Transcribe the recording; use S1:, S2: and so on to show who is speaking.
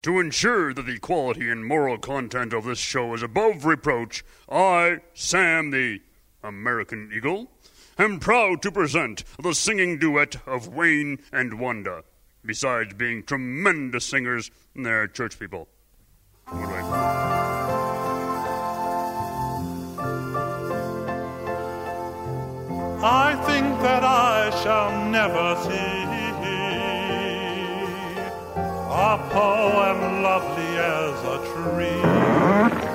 S1: To ensure that the quality and moral content of this show is above reproach, I, Sam the American Eagle, am proud to present the singing duet of Wayne and Wanda. Besides being tremendous singers, they're church people.
S2: I think that I shall never see a poem lovely as a tree.